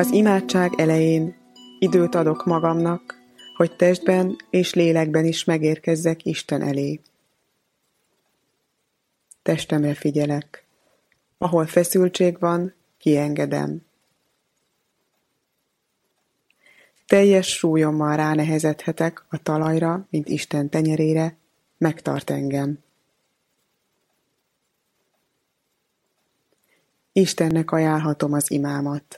Az imádság elején időt adok magamnak, hogy testben és lélekben is megérkezzek Isten elé. Testemre figyelek. Ahol feszültség van, kiengedem. Teljes súlyommal ránehezedhetek a talajra, mint Isten tenyerére, megtart engem. Istennek ajánlhatom az imámat.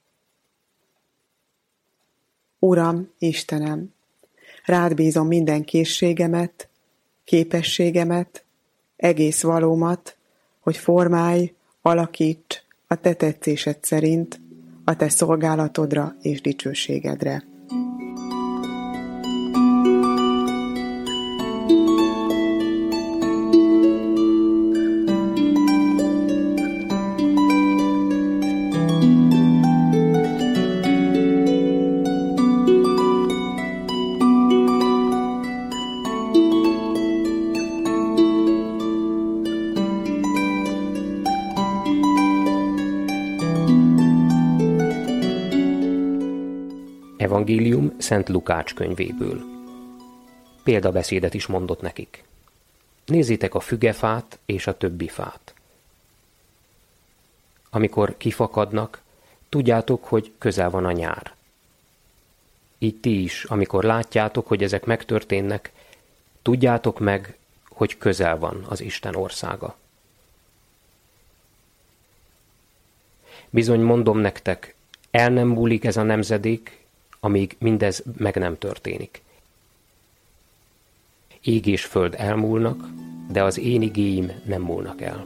Uram, Istenem, rád bízom minden készségemet, képességemet, egész valómat, hogy formálj, alakíts a te tetszésed szerint, a te szolgálatodra és dicsőségedre. Evangélium Szent Lukács könyvéből. Példabeszédet is mondott nekik. Nézzétek a fügefát és a többi fát. Amikor kifakadnak, tudjátok, hogy közel van a nyár. Így ti is, amikor látjátok, hogy ezek megtörténnek, tudjátok meg, hogy közel van az Isten országa. Bizony mondom nektek, el nem múlik ez a nemzedék, amíg mindez meg nem történik. Ég és föld elmúlnak, de az én igéim nem múlnak el.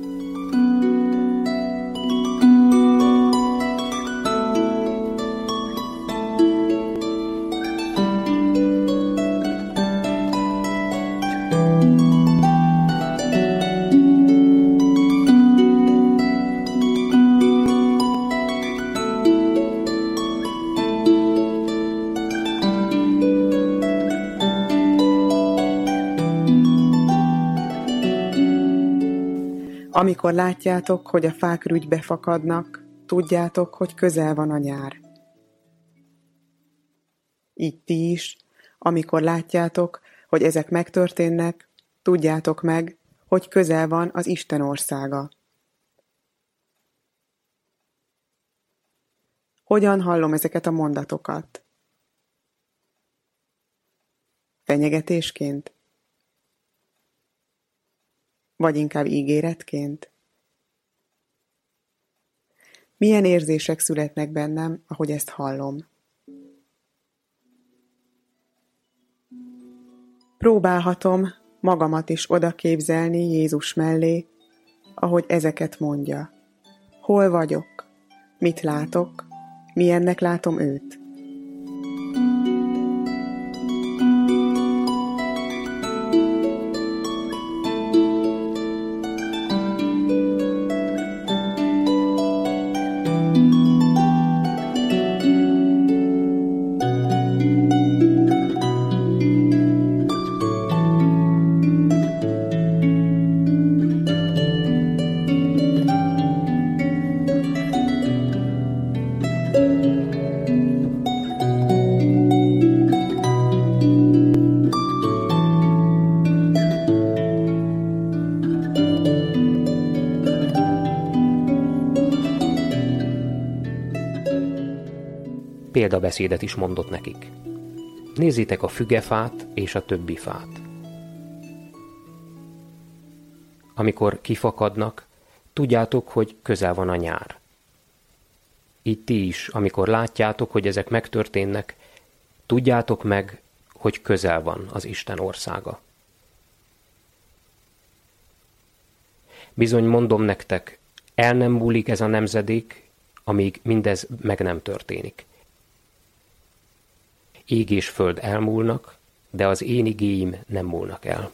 Amikor látjátok, hogy a fák rügybe fakadnak, tudjátok, hogy közel van a nyár. Így ti is, amikor látjátok, hogy ezek megtörténnek, tudjátok meg, hogy közel van az Isten országa. Hogyan hallom ezeket a mondatokat? Fenyegetésként? Vagy inkább ígéretként? Milyen érzések születnek bennem, ahogy ezt hallom? Próbálhatom magamat is oda képzelni Jézus mellé, ahogy ezeket mondja. Hol vagyok? Mit látok? Milyennek látom őt? Példabeszédet is mondott nekik. Nézzétek a fügefát és a többi fát. Amikor kifakadnak, tudjátok, hogy közel van a nyár. Így ti is, amikor látjátok, hogy ezek megtörténnek, tudjátok meg, hogy közel van az Isten országa. Bizony mondom nektek, el nem múlik ez a nemzedék, amíg mindez meg nem történik. Ég és föld elmúlnak, de az én igéim nem múlnak el.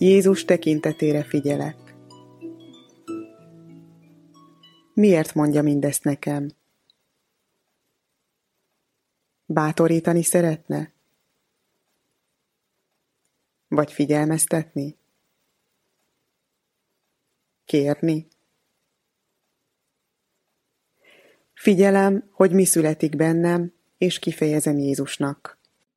Jézus tekintetére figyelek. Miért mondja mindezt nekem? Bátorítani szeretne? Vagy figyelmeztetni? Kérni? Figyelem, hogy mi születik bennem, és kifejezem Jézusnak.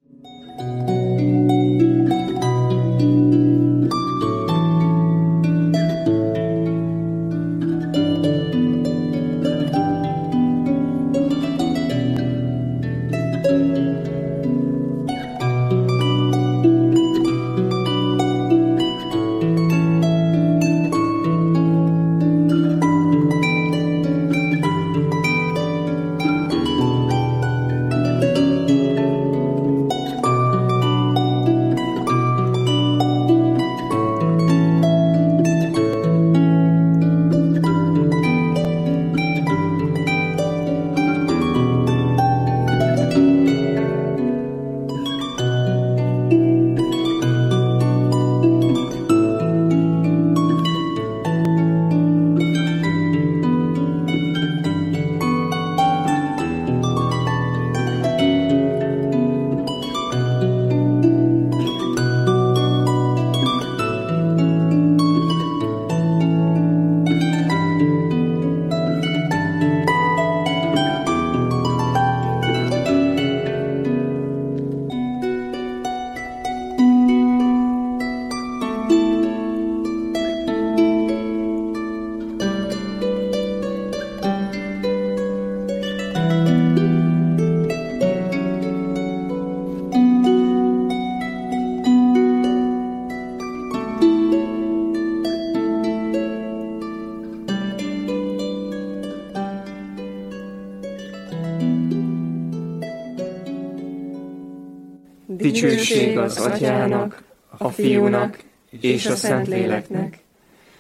Dicsőség az Atyának, a Fiúnak és a Szentléleknek,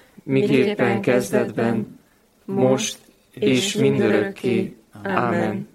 miképpen kezdetben, most és mindörökké. Ámen.